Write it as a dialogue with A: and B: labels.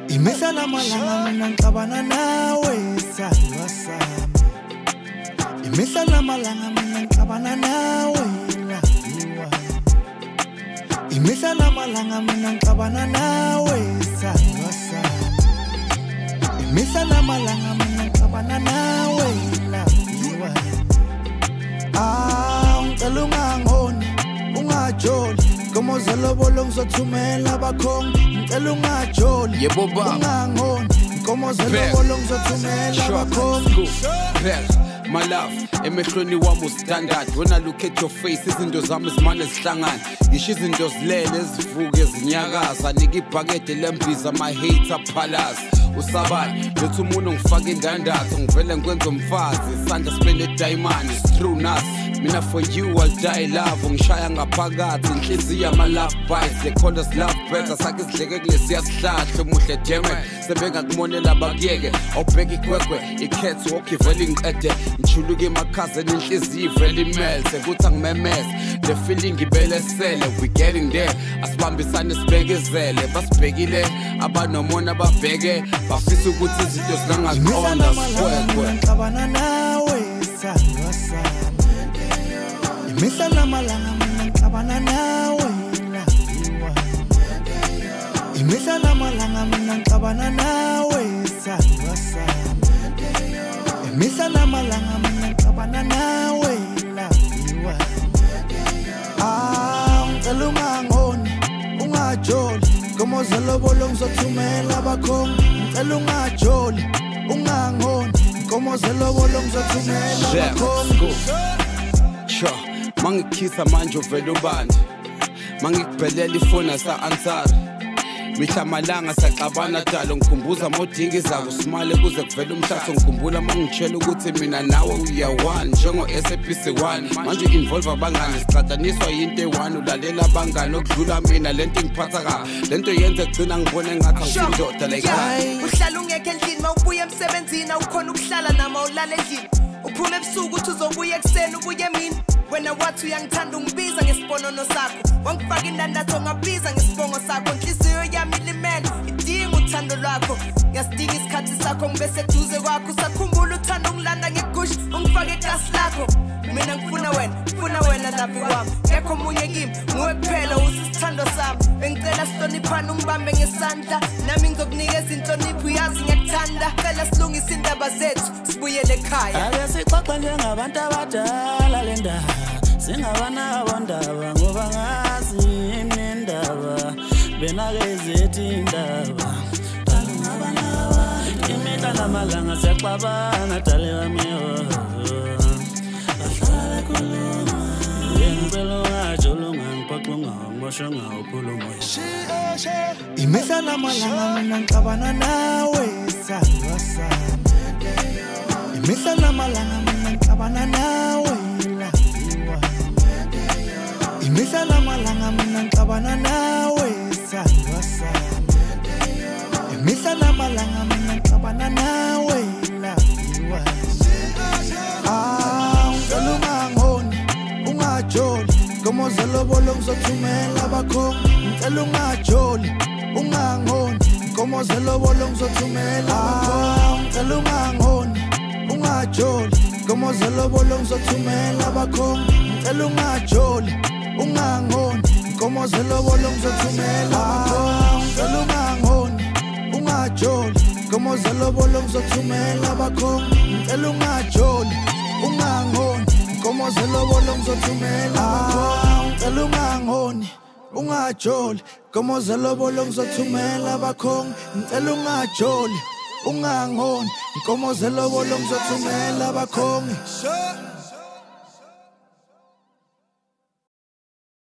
A: Imihla namalanga mina ngixabana nawe sandwa sami. Imihla namalanga mina ngixabana nawe laziwa. Imihla namalanga mina ngixabana nawe sandwa sami. Imihla namalanga mina ngixabana nawe laziwa. Ngicela ungangoni ungajoli Komozelo bolo ngizothumela abakhongi ngicela ungajoli ungangoni Komozelo bolo ngizothumela abakhongi
B: My love, emehlweni wami ustandard. When I look at your face, izinto zami zimane zihlangana. Ngisho izinto zilele zivuke zinyakaza. Nika ibhakede lembiza my hater palace. Usabani, lethu umuntu ngifaka indandatho ngivele ngikwenza umfazi. Isandla sipende diamond, it's true nas. Mina for you I'll die love. Ngishaya ngaphakathi inhliziyo ama love bites. They call us love better. Sakhe sidleke kulesi yasihlahla umuhle deme. Sebengakumonela bakuyeke. Awubheka ikwekwe, ikhetho okivele ngiqede. Ngichuluke emakhazeni inhliziyo ivele imele. Sekuthi angimemeze. The feeling ibelesele. We getting there. Asibambisane sibekezele. Basibhekile abanomona babheke. Bafisa ukuthi izinto zingangaqonda sikwekwe.
A: Ngixabana nawe sandwa sami. Imihla namalanga mina ngixabana nawe laziwa. Imihla namalanga mina ngixabana nawe sandwa sami. Imihla namalanga mina ngixabana nawe laziwa. Ngicela ungangoni ungajoli Komozelo bolo ngizothumela abakhongi ngicela ungajoli ungangoni Komozelo bolo ngizothumela abakhongi.
B: Mangikhisa manje uvela ubani. Mangikubhelela ifoni asa-ansari. Mihla malanga saxabana dalo ngikhumbuza modingi zabo simale kuze kuvela umhlatho ngikhumbula mangitshela ukuthi mina nawe uya-1 njengo SABC1 manje involve abangani siqhathaniswa yinto eyi-1 ulalela abangani okudlula mina lento ingiphatha kabi lento yenze kugcina ngibone ngathi angisindoda like
C: uhlala ungekho endlini mawubuya emsebenzini awukhona ukuhlala nama ulala endlini uphume ebusuku uthi uzobuya ekuseni ubuye emini wena wathi uyangithanda ungibiza ngesibonono sakho wangifaka indandatho ngabiza ngesibongo sakho inhliziyo yami ilimele idinga uthando lwakho ngiyasidinga isikhathi sakho ngibe seduze kwakho usakhumbula uthando ungilanda ngegusha ungifake egasi lakho mina ngifuna wena lavi wami ngekho omunye kimi nguwe kuphela usisithando sami bengicela sihloniphane ungibambe ngesandla nami ngizokunikeza inhlonipho uyazi ngiyakuthanda cela silungise indaba zethu sibuyele ekhaya
D: ake sixoxe njengabantu abadala le ndaba singabana abondaba ngoba ngazi imindaba benakezethi indaba imihla namalanga siyaxabana dale wami bahlala bekhuluma ngempela ungajolo ngangiphoqa ungangimosha ngawukhuluma
A: Imihla namalanga mina ngixabana nawe sandwa sami. Imihla namalanga mina ngixabana nawe laziwa. Imihla namalanga mina ngixabana nawe sandwa sami. Imihla namalanga mina ngixabana nawe laziwa. Ngicela ungangoni ungajoli Komozelo bolo ngizothumela abakhongi ngicela ungajoli ungangoni Komozelo bolo ngizothumela abakhongi ngicela ungangoni ungajoli Komozelo bolo ngizothumela abakhongi ngicela ungajoli ungangoni Komozelo bolo ngizothumela abakhongi ngicela ungangoni ungajoli Komozelo bolo ngizothumela abakhongi ngicela ungajoli ungangoni Komozelo bolo ngizothumela abakhongi ngicela ungangoni ungajoli Komozelo bolo ngizothumela abakhongi ngicela ungajoli ungangoni Komozelo bolo ngizothumela abakhongi